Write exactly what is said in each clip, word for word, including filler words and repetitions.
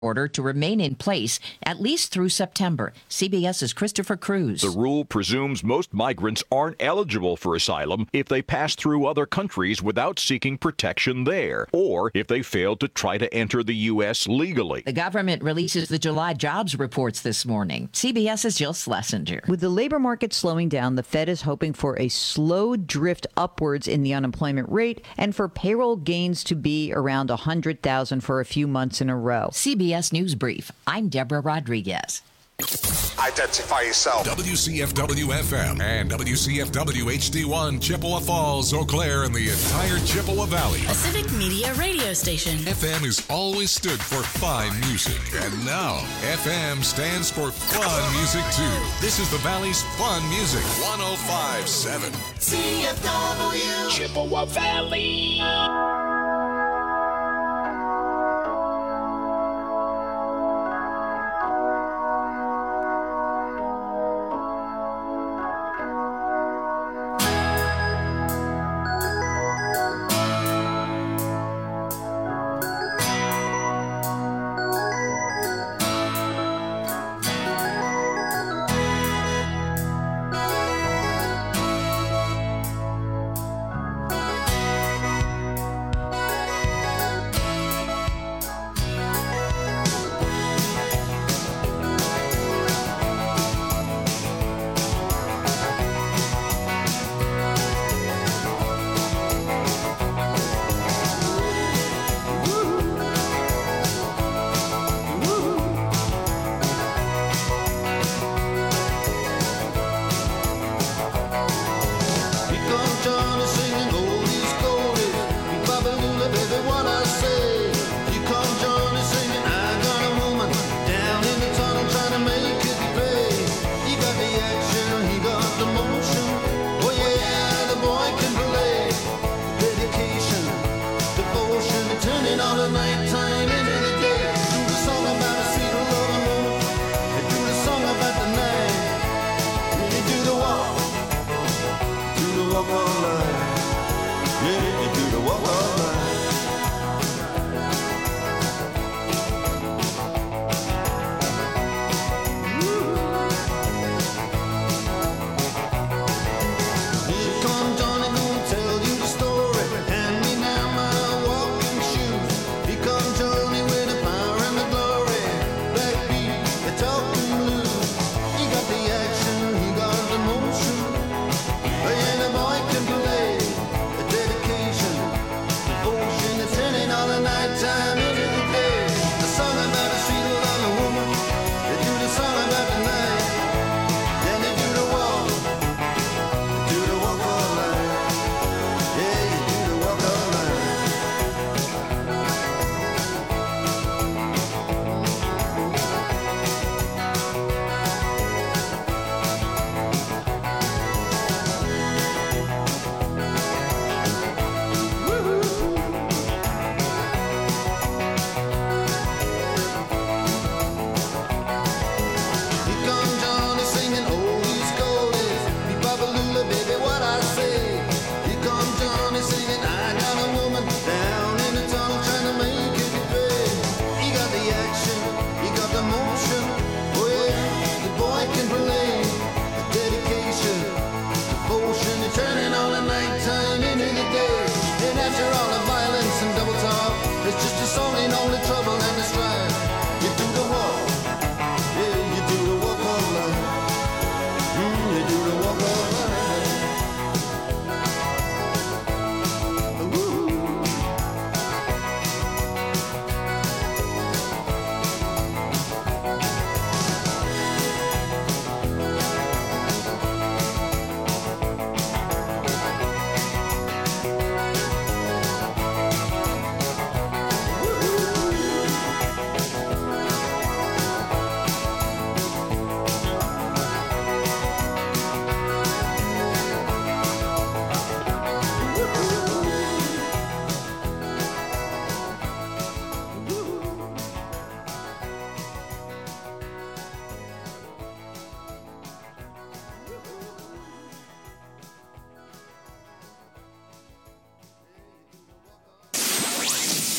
order to remain in place at least through September. CBS's Christopher Cruz. The rule presumes most migrants aren't eligible for asylum if they pass through other countries without seeking protection there, or if they fail to try to enter the U S legally. The government releases the July jobs reports this morning. CBS's Jill Schlesinger. With the labor market slowing down, the Fed is hoping for a slow drift upwards in the unemployment rate and for payroll gains to be around one hundred thousand for a few months in a row. C B S News Brief. I'm Deborah Rodriguez. Identify yourself. W C F W F M and W C F W H D one, Chippewa Falls, Eau Claire, and the entire Chippewa Valley. A civic media radio station. F M has always stood for fine music. And now, F M stands for fun music, too. This is the Valley's fun music. one oh five point seven. C F W. Chippewa Valley.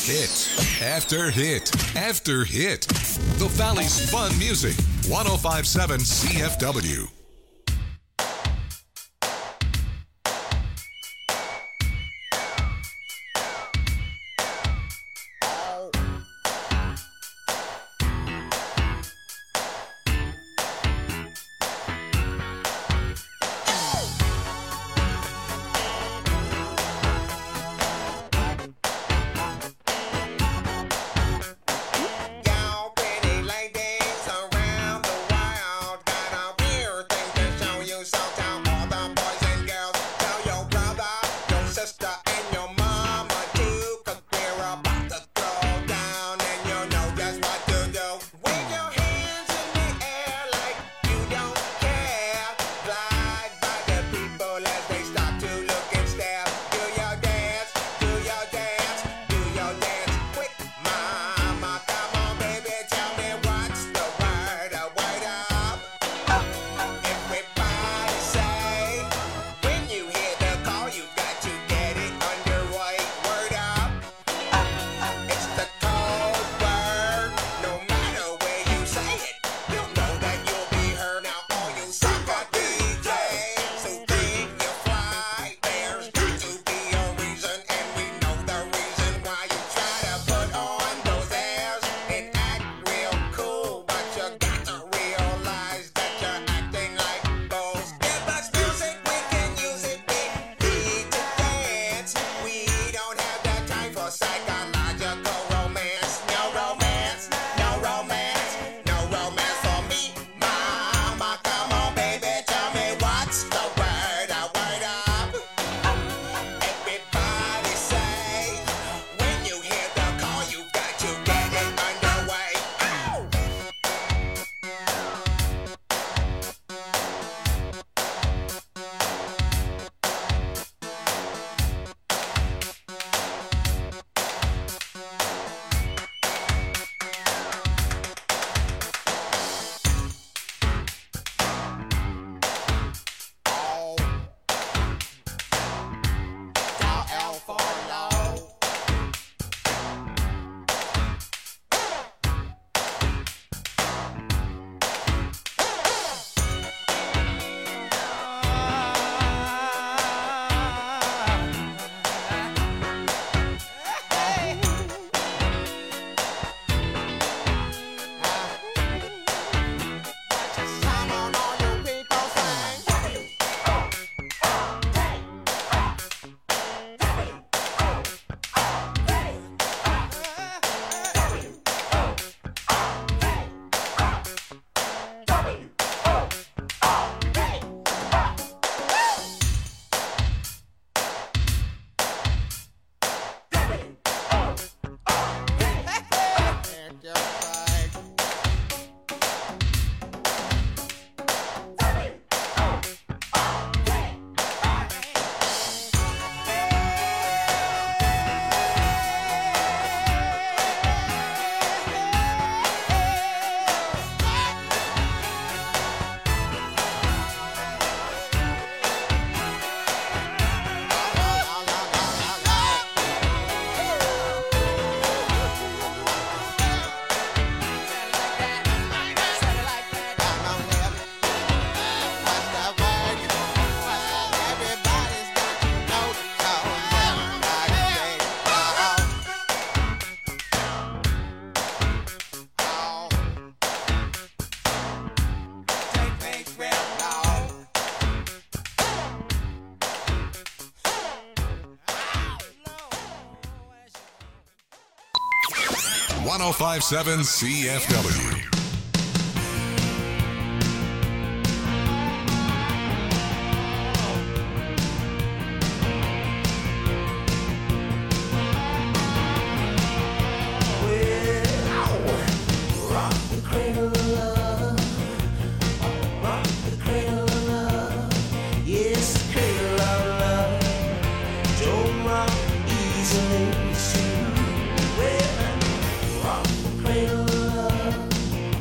Hit after hit after hit. The Valley's Fun Music. one oh five point seven C F W. one oh five point seven C F W. Easily, well, rock the cradle of love.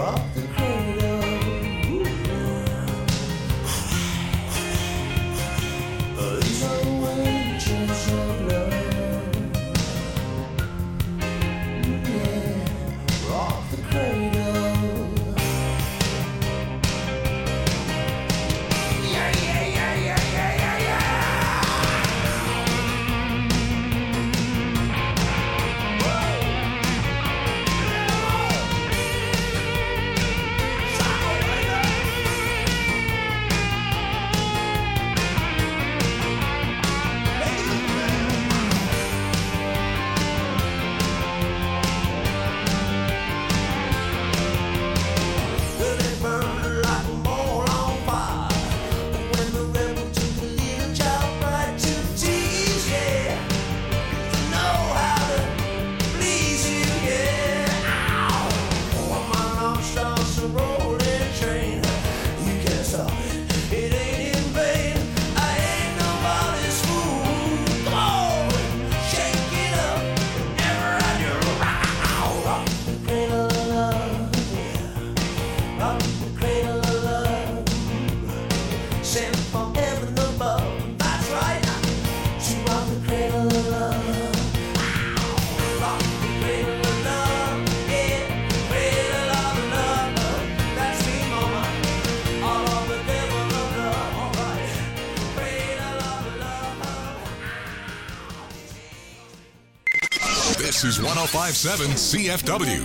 This is one oh five point seven C F W.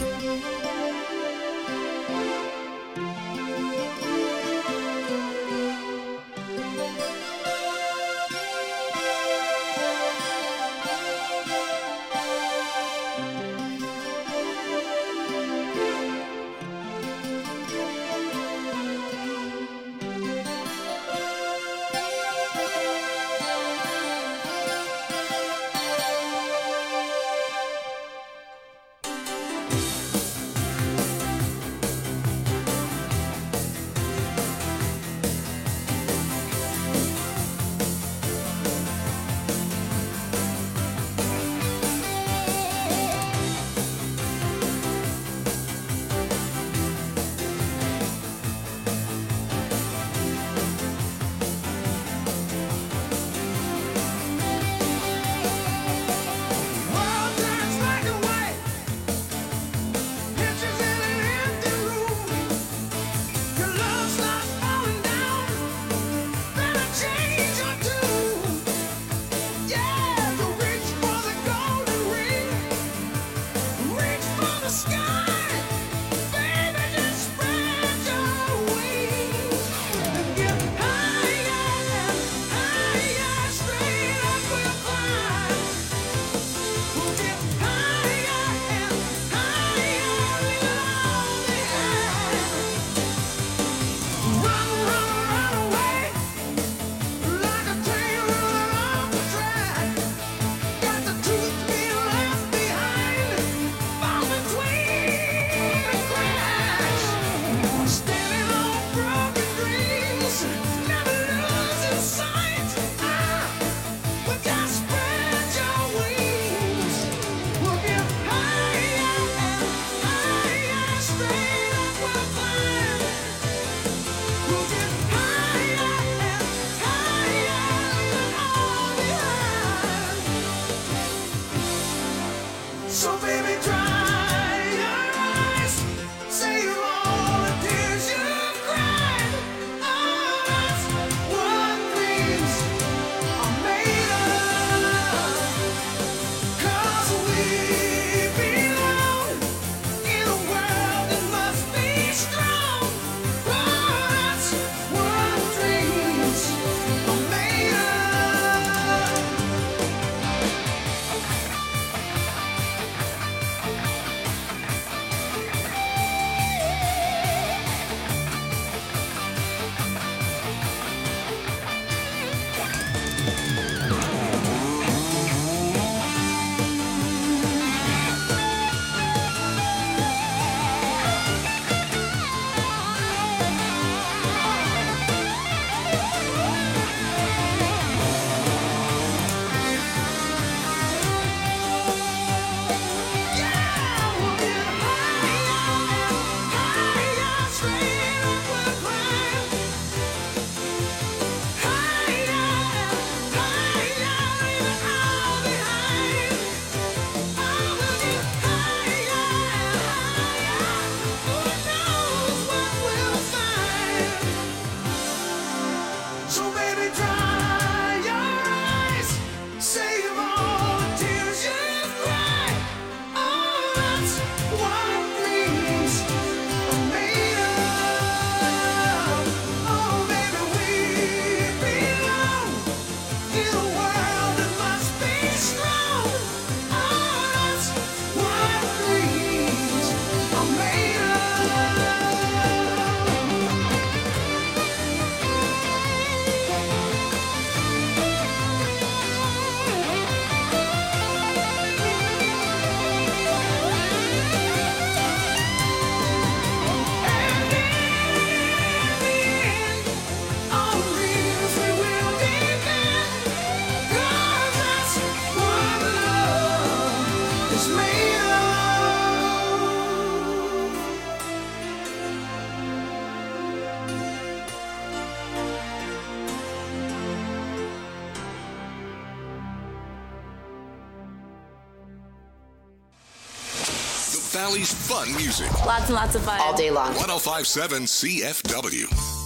Valley's fun music. Lots and lots of fun. All day long. one oh five point seven C F W.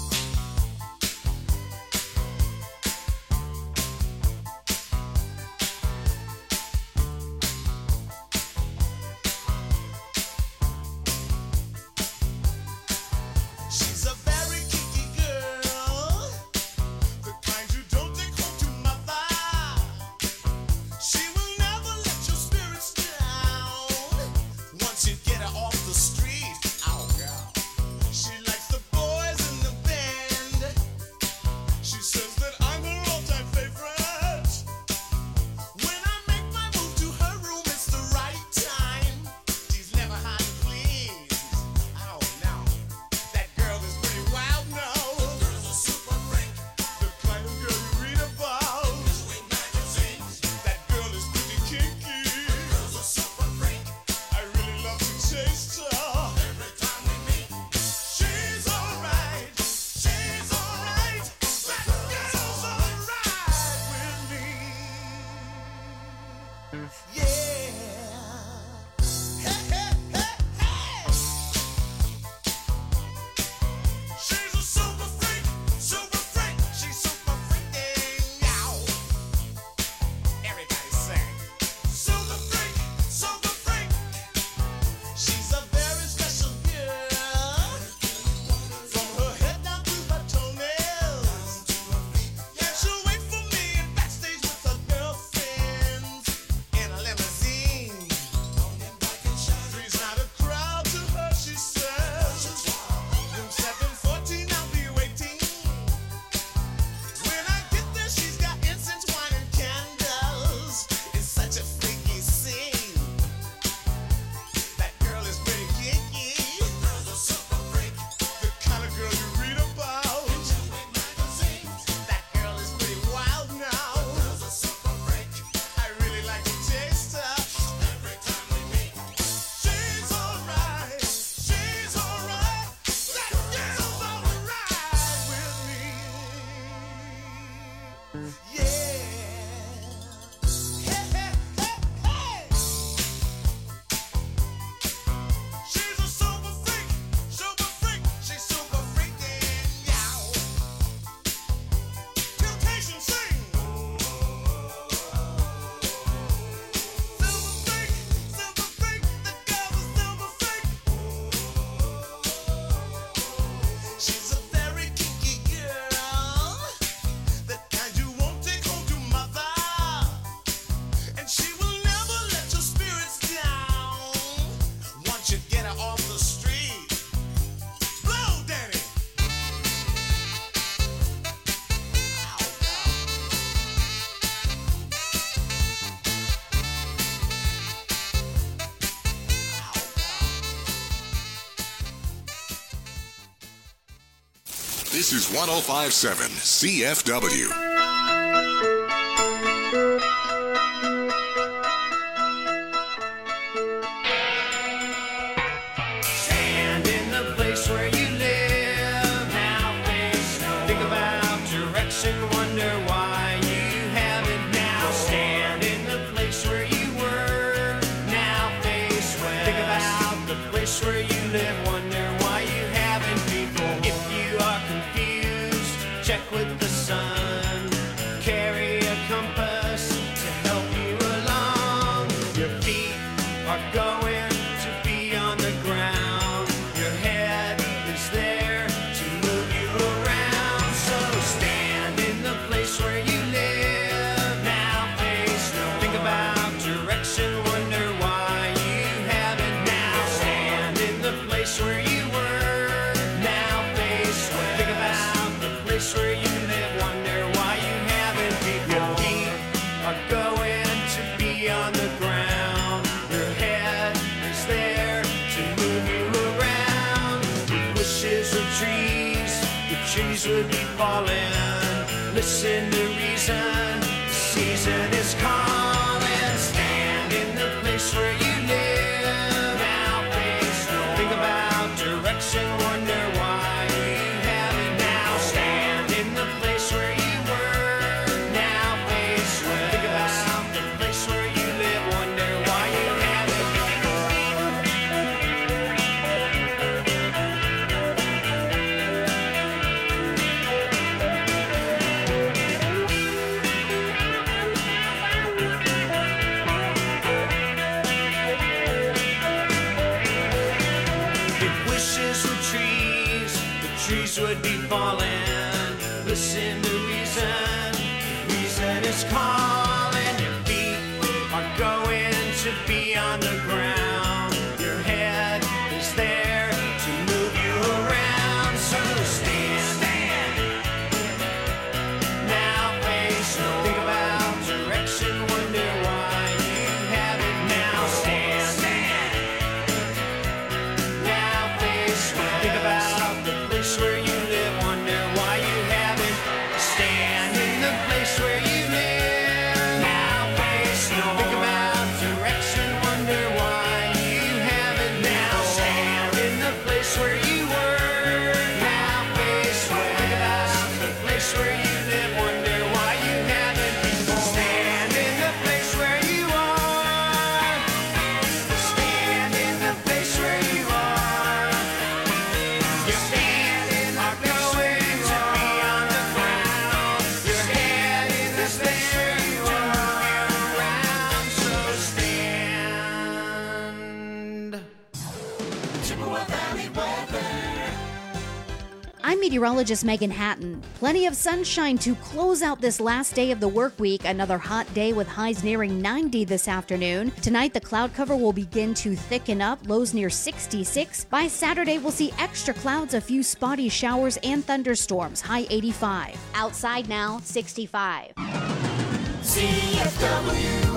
This is one oh five point seven C F W. Stand in the place where you live. trees would be falling. Listen to reason, the season is calling. Stand in the place where you live. Now face no. Think about direction, wonder why you have it now. Stand in the place where you were. Now face where. Think about the place where you live, wonder why you have it. Trees would be falling. Listen to reason. Reason is calling. Your feet are going to be on the ground. Your head is there to move you around. So stand, stand. Now face no. Think about direction. Wonder why you have it now. Stand, stand. Now face no. Think about where you live, wonder why you haven't. Stand in the place where you live. Now face no. Think about direction, wonder why you haven't. Now stand in the place where you were. Now face where. Think about the place where you live, wonder why you haven't before. Stand in the place where you are. Stand in the place where you are. You stand. I'm meteorologist Megan Hatton. Plenty of sunshine to close out this last day of the work week. Another hot day with highs nearing ninety this afternoon. Tonight, the cloud cover will begin to thicken up, lows near sixty-six. By Saturday, we'll see extra clouds, a few spotty showers, and thunderstorms, high eighty-five. Outside now, sixty-five. C F W.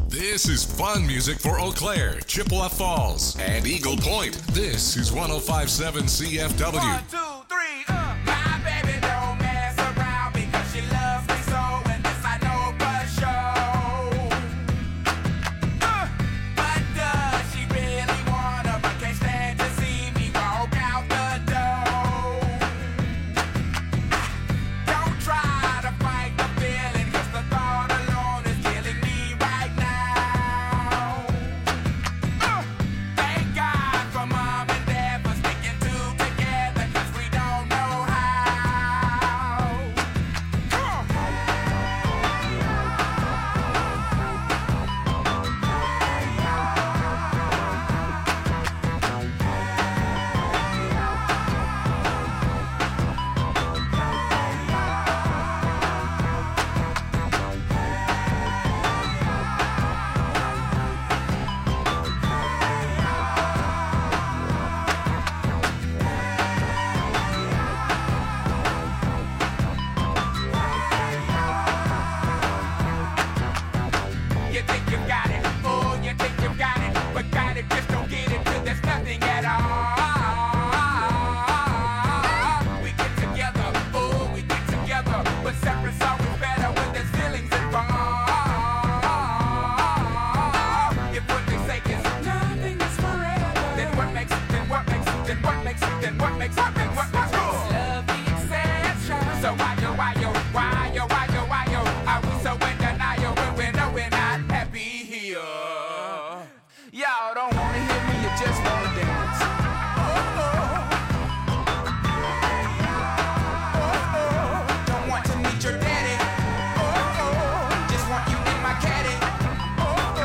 This is fun music for Eau Claire, Chippewa Falls, and Eagle Point. This is one oh five point seven C F W. One, two, three, uh. My baby don't mess around because she loves me so, and this I know for sure. Uh, but does she really wanna, but can't stand to see me walk out the door? Don't try to fight the feeling, 'cause the thought alone is killing me right now. Uh, thank God for mom and dad for sticking two together, 'cause we don't know how. Come on. You think you got it, oh, you think you got it, but got it, just don't get it till there's nothing at all. We get together, oh, we get together, but separate's always better when there's feelings involved. If what they say is nothing is forever, then what makes it, then what makes it, then what makes it, then what makes it, then what makes it? Love the exception. So why yo, why yo, why yo, why yo, why yo, are we so in denial when we know we're not happy here? Y'all don't wanna hear me, you just wanna dance. Oh, oh. Oh, oh. Don't want to meet your daddy. Oh, oh. Just want you in my caddy. Oh, oh.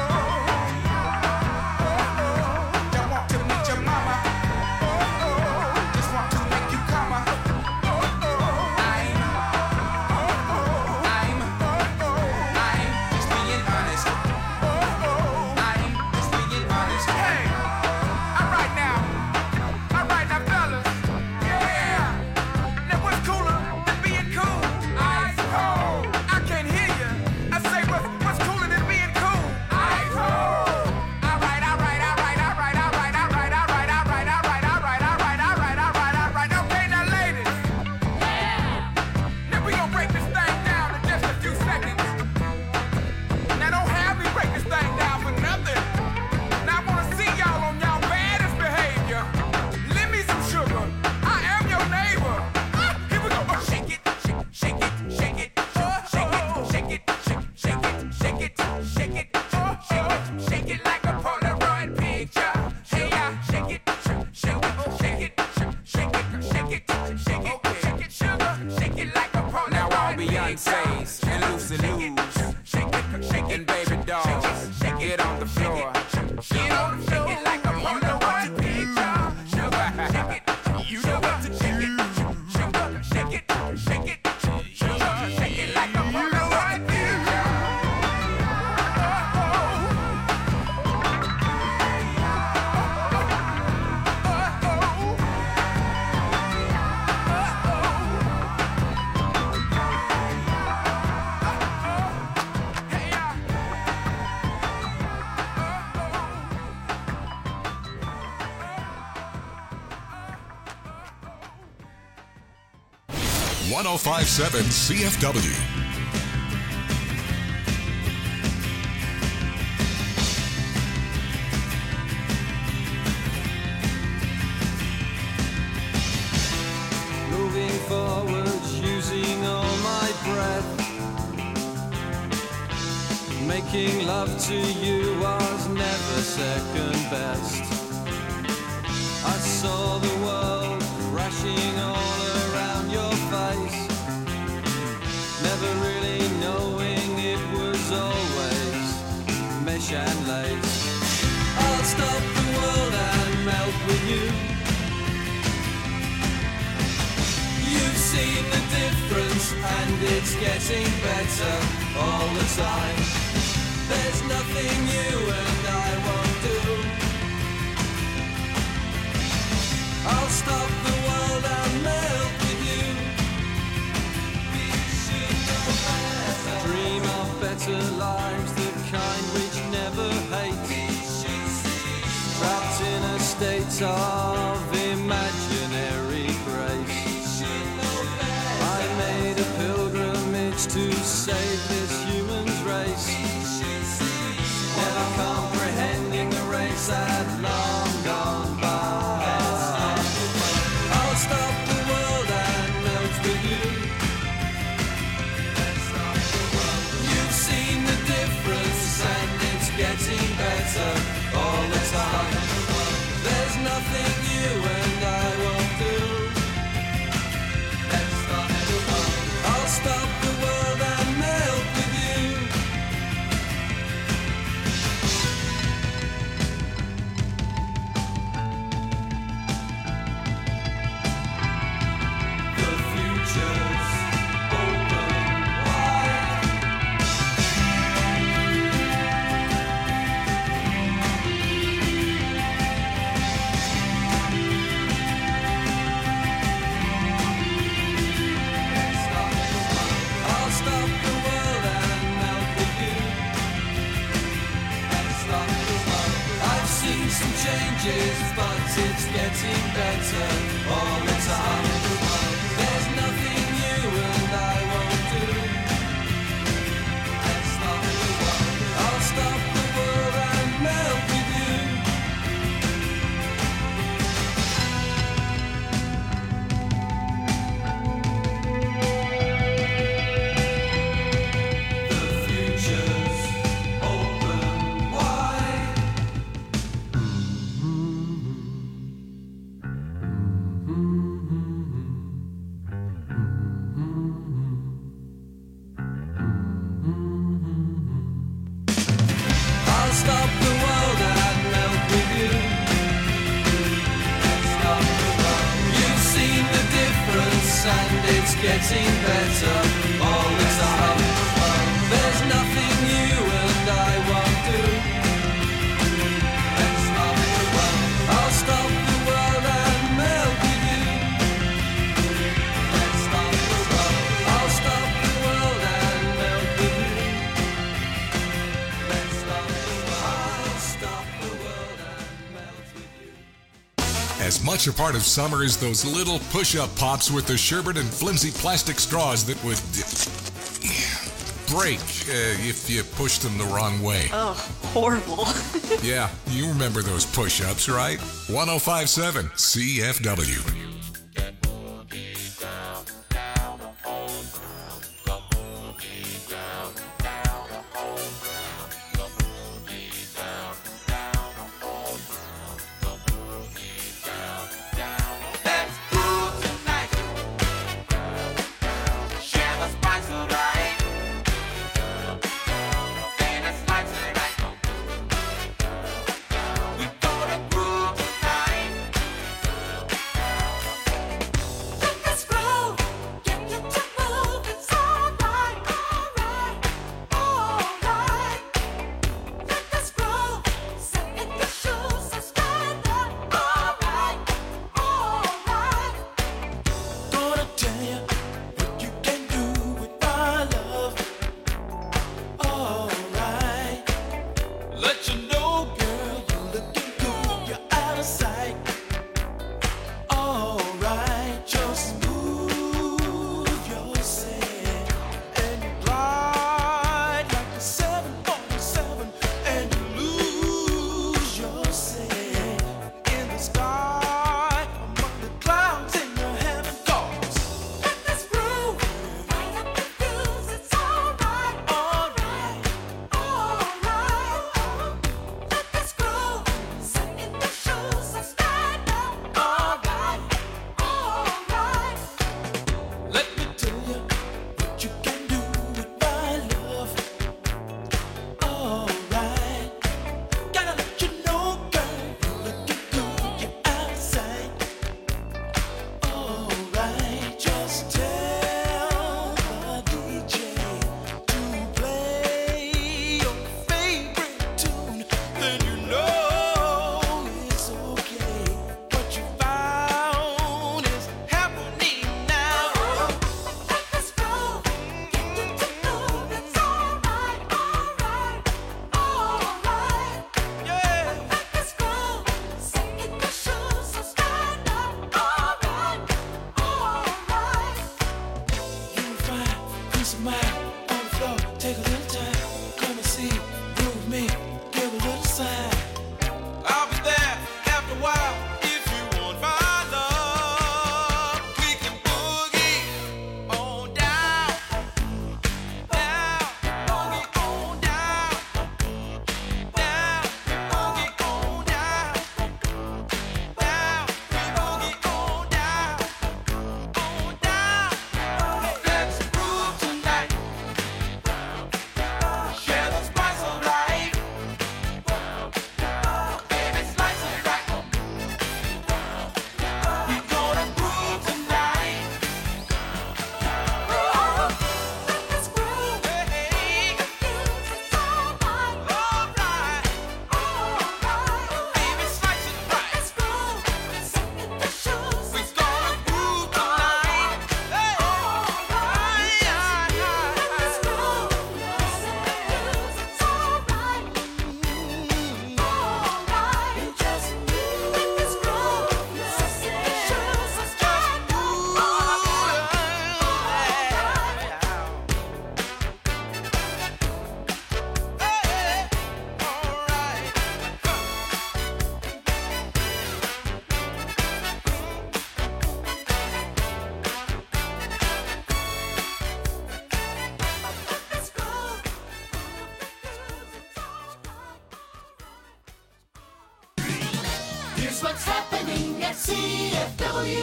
Oh, oh. Don't want to meet your mama. Oh, oh. Just want to make you come. Oh, oh. I'm, oh, oh. I'm, oh, oh. I'm just being honest. Oh, oh. I'm just being honest. Hey, all right now, all right now, fellas. Yeah. Now what's cooler than being cool? Ice cold. I can't hear you. I say what's what's cooler than being cool? Ice cold. All right, all right, all right, all right, all right, all right, all right, all right, all right, all right, all right, all right, all right, all right. Okay, now ladies. Now we gonna break this thing down in just a few seconds. Now don't have me break this thing down for nothing. Now I wanna see y'all on y'all baddest behavior. Lend me some sugar. I am your neighbor. Ah, here we go. Oh, shake it, shake, shake it, shake it, oh, shake it, shake it, shake, shake it, shake it, shake it, oh, shake it, shake it like a Polaroid picture. Hey, yeah, shake it, shake, shake it, shake it, shake it, shake it, shake it, shake it, sugar, shake it like a Polaroid picture. Now all Beyonce's and Lucy Lou's and Baby Dolls, get on the floor. Get on the floor like a Polaroid picture. Sugar, shake it, you know what to shake it. Sugar, shake it, shake it, sugar, shake it like a Polaroid picture. Hey, yeah. one oh five point seven C F W. Moving forwards, using all my breath. Making love to you was never second best. I saw the world crashing all around your face, never really knowing it was always mesh and lace. I'll stop the world and melt with you. You've seen the difference and it's getting better all the time. There's nothing you and I won't do. I'll stop the world and melt with you. We should know better. Dream of better lives, the kind which never heights of imaginary grace. I made a pilgrimage to save this human's race, never comprehending the race I'd long gone by. I'll stop the world and melt with you. You've seen the difference and it's getting better all the time. There's nothing you and I won't do. I'll stop the world and melt with you. The future's open wide. I'll stop the world and melt with you. I've seen some changes, but it's getting better all the time. There's nothing you and I won't do. I'll stop the world and melt with you. The future's open wide. I'll stop the world and melt with you. You've seen the difference and it's getting better all the time. There's nothing you and I won't do. I'll stop the world and melt with you. I'll stop the world and melt with you. I'll stop the world and melt with you. As much a part of summer as those little push-up pops with the sherbet and flimsy plastic straws that would break uh, if you pushed them the wrong way. Oh, horrible. Yeah, you remember those push-ups, right? one oh five point seven C F W. Let's go tonight. Share the spice of life. And it's like tonight. We gonna groove tonight. Dance a mile on the floor, take a little time. Come and see, groove me, give a little sign. I'll be there after a while. If you want my love, we can boogie on down, down, boogie on down, down, boogie on down, down, boogie on down, on down. Let's groove tonight. Share the spice of life. Baby, slice it right. We gonna groove tonight. Let's groove. Hey, alright, baby, slice it right. We gonna groove tonight. Hey, Here's what's happening at C F W.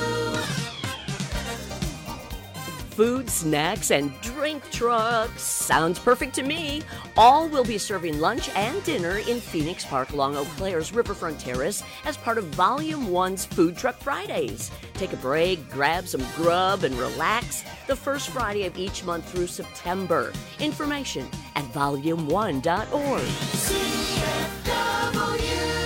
Food, snacks, and drink trucks. Sounds perfect to me. All will be serving lunch and dinner in Phoenix Park along Eau Claire's Riverfront Terrace as part of Volume one's Food Truck Fridays. Take a break, grab some grub, and relax the first Friday of each month through September. Information at volume one dot org. C F W.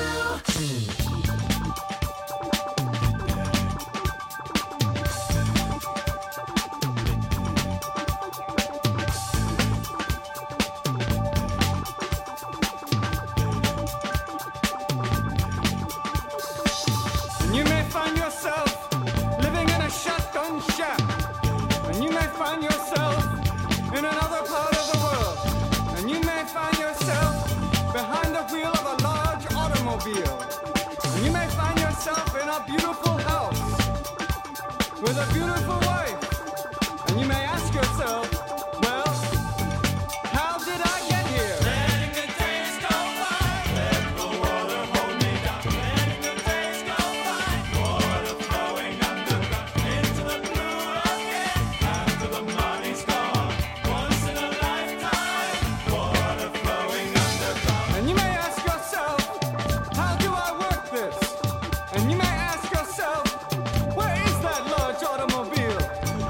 And you may find yourself living in a shotgun shack. And you may find yourself in another part of the world. And you may find yourself behind the wheel of a large automobile. And you may find yourself in a beautiful house with a beautiful wife. And you may ask yourself, well, how did I get here? Letting the days go by, let the water hold me down. Letting the days go by, water flowing underground into the blue again. After the money's gone, once in a lifetime, water flowing underground. And you may ask yourself, how do I work this? And you may ask yourself, where is that large automobile?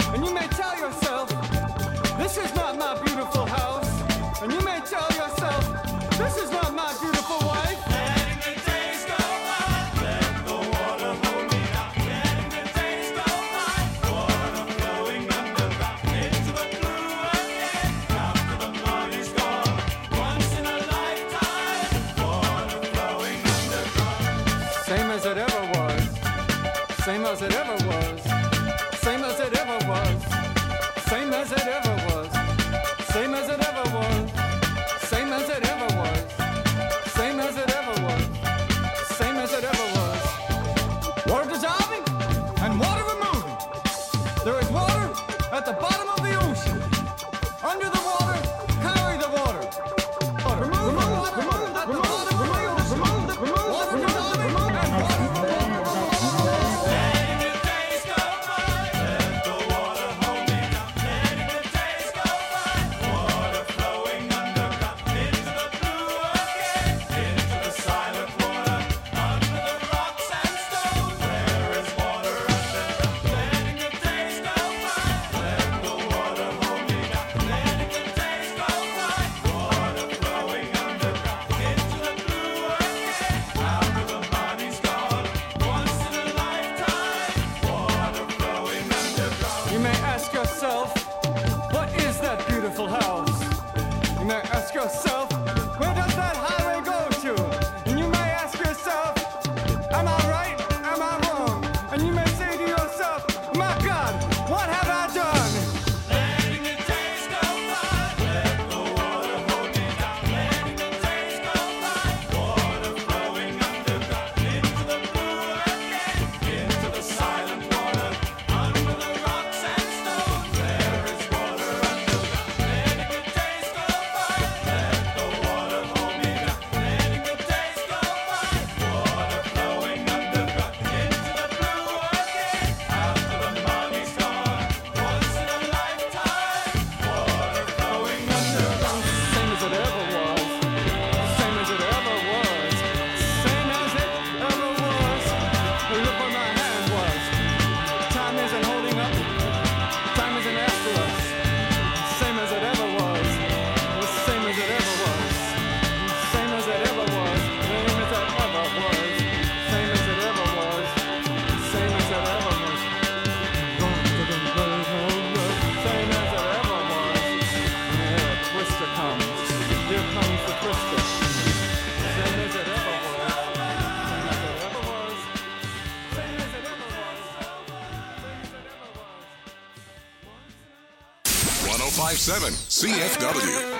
one oh five point seven C F W.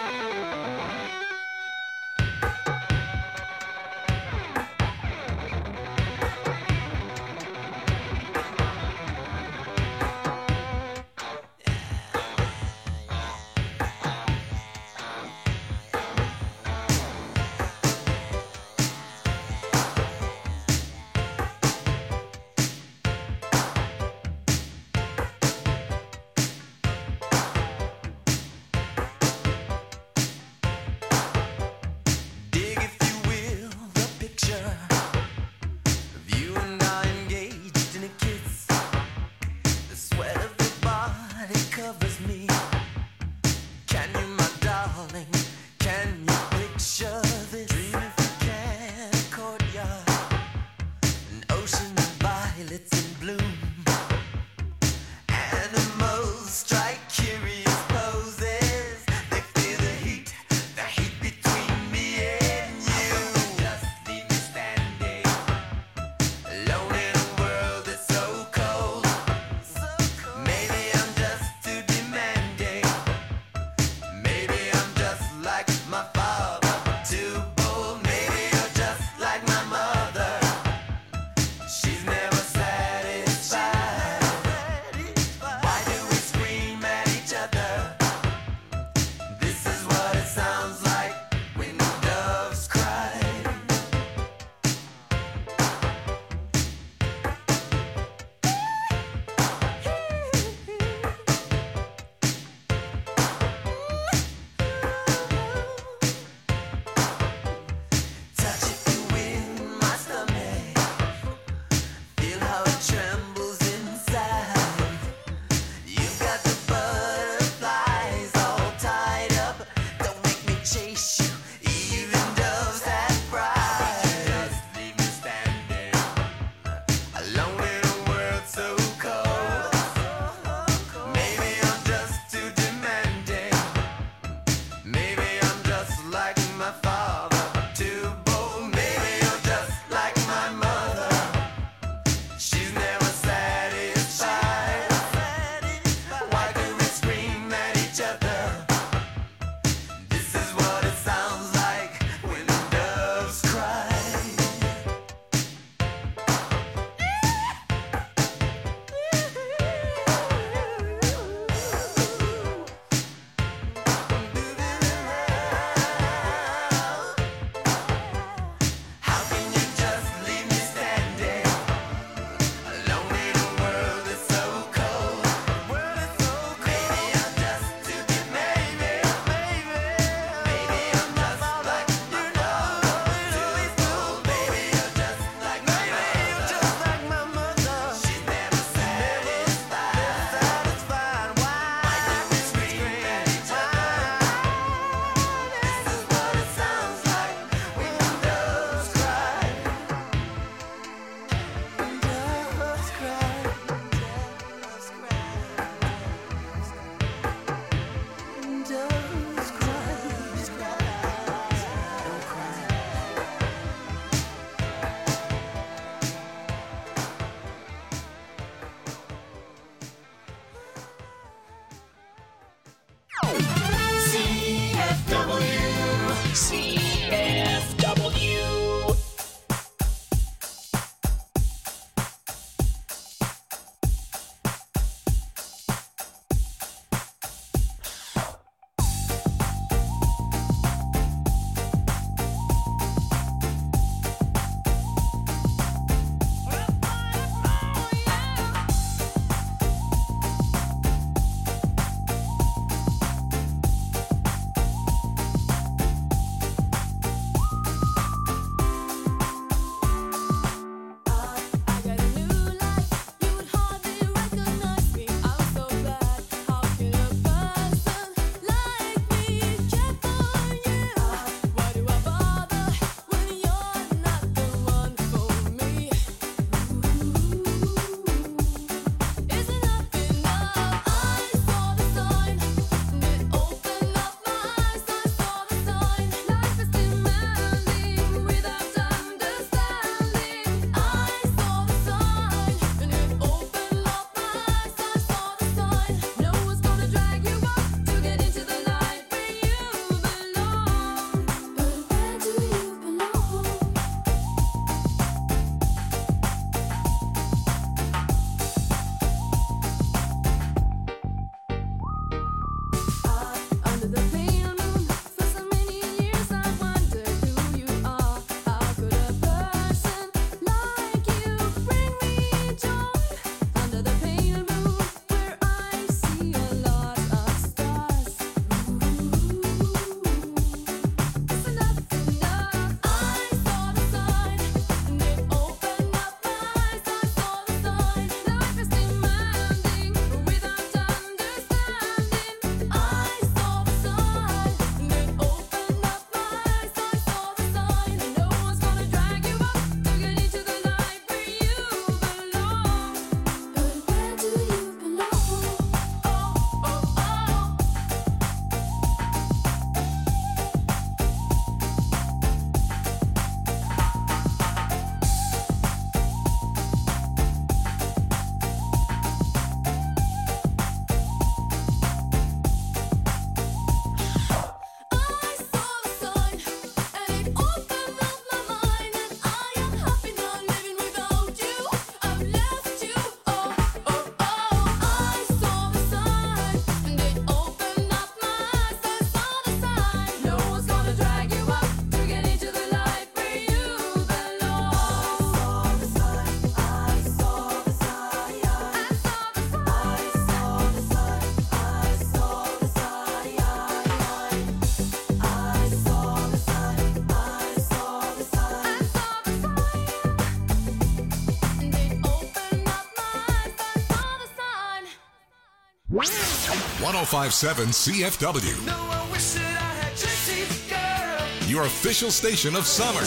one oh five point seven C F W. No, I wish that I had your teeth, girl. Your official station of summer.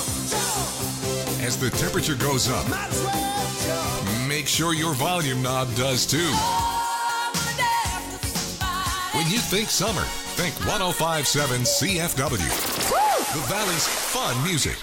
As the temperature goes up, make sure your volume knob does too. When you think summer, think one oh five point seven C F W. The Valley's fun music.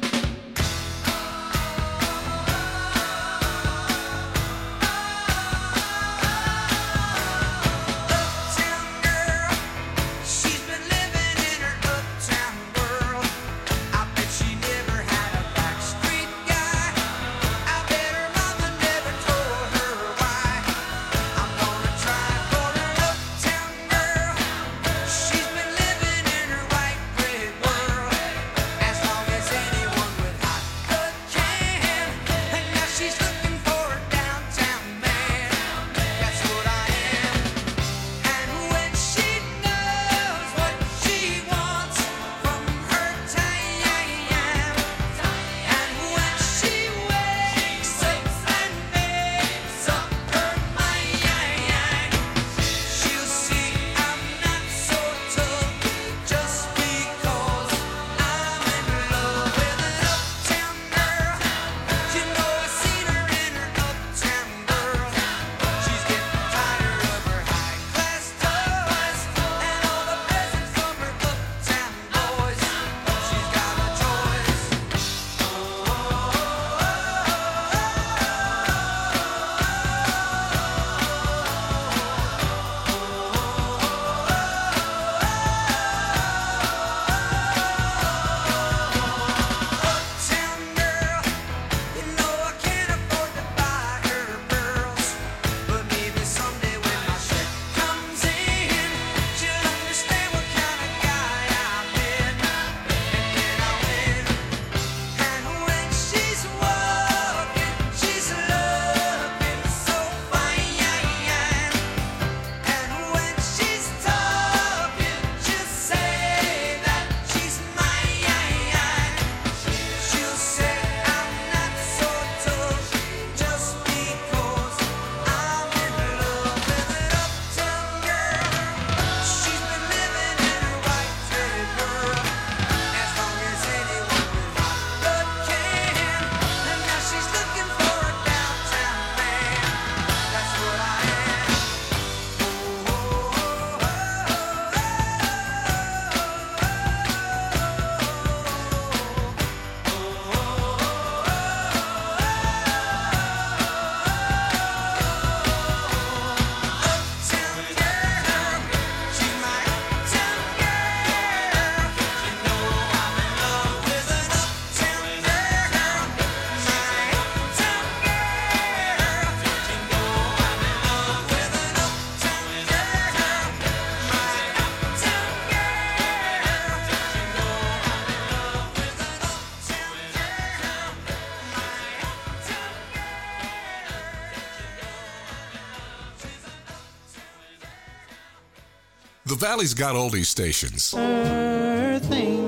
The Valley's got oldies stations. Earth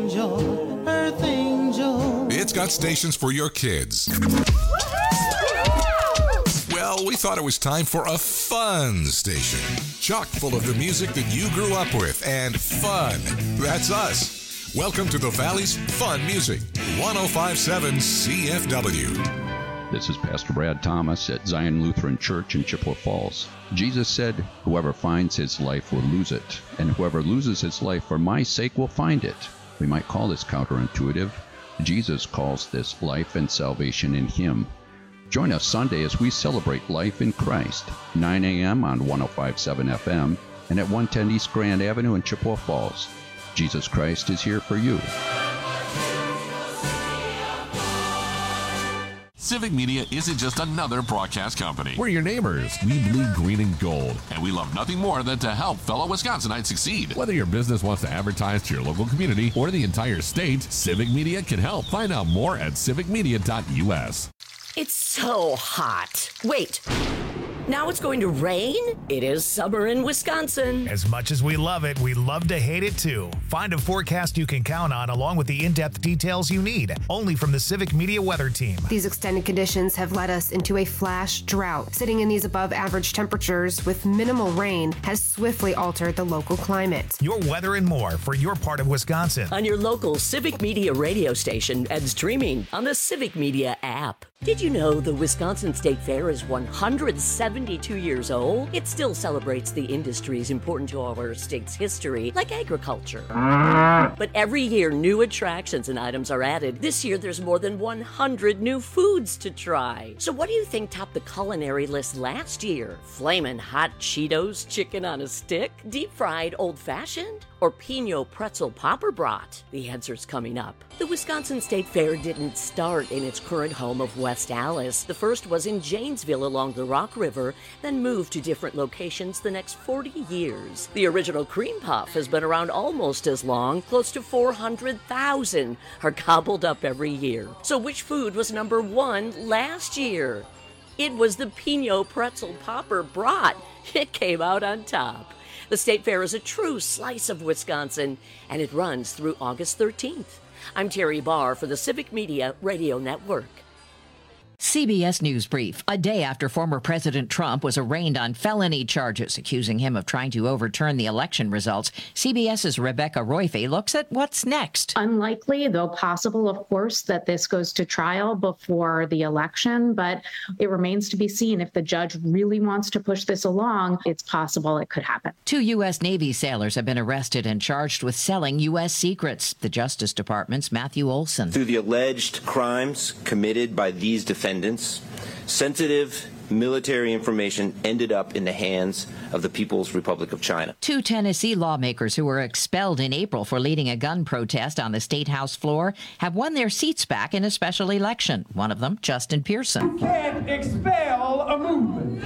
Angel, Earth Angel. It's got stations for your kids. Well, we thought it was time for a fun station. Chock full of the music that you grew up with, and fun. That's us. Welcome to the Valley's Fun Music, one oh five point seven C F W. This is Pastor Brad Thomas at Zion Lutheran Church in Chippewa Falls. Jesus said, "Whoever finds his life will lose it, and whoever loses his life for my sake will find it." We might call this counterintuitive. Jesus calls this life and salvation in him. Join us Sunday as we celebrate life in Christ, nine a.m. on one oh five point seven F M and at one ten East Grand Avenue in Chippewa Falls. Jesus Christ is here for you. Civic Media isn't just another broadcast company. We're your neighbors. We bleed green and gold. And we love nothing more than to help fellow Wisconsinites succeed. Whether your business wants to advertise to your local community or the entire state, Civic Media can help. Find out more at civic media dot U S. It's so hot. Wait. Now it's going to rain? It is summer in Wisconsin. As much as we love it, we love to hate it too. Find a forecast you can count on along with the in-depth details you need, only from the Civic Media Weather Team. These extended conditions have led us into a flash drought. Sitting in these above average temperatures with minimal rain has swiftly altered the local climate. Your weather and more for your part of Wisconsin. On your local Civic Media radio station and streaming on the Civic Media app. Did you know the Wisconsin State Fair is one hundred seventy-two years old? It still celebrates the industries important to our state's history, like agriculture. But every year, new attractions and items are added. This year, there's more than one hundred new foods to try. So what do you think topped the culinary list last year? Flamin' hot Cheetos chicken on a stick? Deep-fried old-fashioned? Or Pinot pretzel popper brat? The answer's coming up. The Wisconsin State Fair didn't start in its current home of West Allis. The first was in Janesville along the Rock River, then moved to different locations the next forty years. The original cream puff has been around almost as long. Close to four hundred thousand are gobbled up every year. So which food was number one last year? It was the Pinot pretzel popper brat. It came out on top. The State Fair is a true slice of Wisconsin, and it runs through August thirteenth. I'm Terry Barr for the Civic Media Radio Network. C B S News Brief. A day after former President Trump was arraigned on felony charges accusing him of trying to overturn the election results, CBS's Rebecca Roife looks at what's next. Unlikely, though possible, of course, that this goes to trial before the election, but it remains to be seen if the judge really wants to push this along. It's possible it could happen. Two U S. Navy sailors have been arrested and charged with selling U S secrets. The Justice Department's Matthew Olson. Through the alleged crimes committed by these defendants, sensitive military information ended up in the hands of the People's Republic of China. Two Tennessee lawmakers who were expelled in April for leading a gun protest on the State House floor have won their seats back in a special election. One of them, Justin Pearson. You can't expel a movement.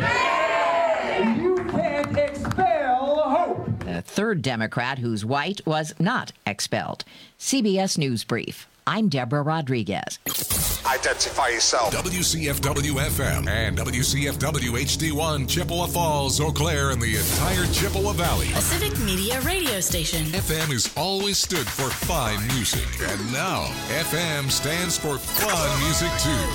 You can't expel hope. The third Democrat who's white was not expelled. C B S News Brief. I'm Deborah Rodriguez. Identify yourself. W C F W F M and W C F W H D one, Chippewa Falls, Eau Claire, and the entire Chippewa Valley. A Civic Media radio station. F M has always stood for fine music, and now F M stands for fun music too.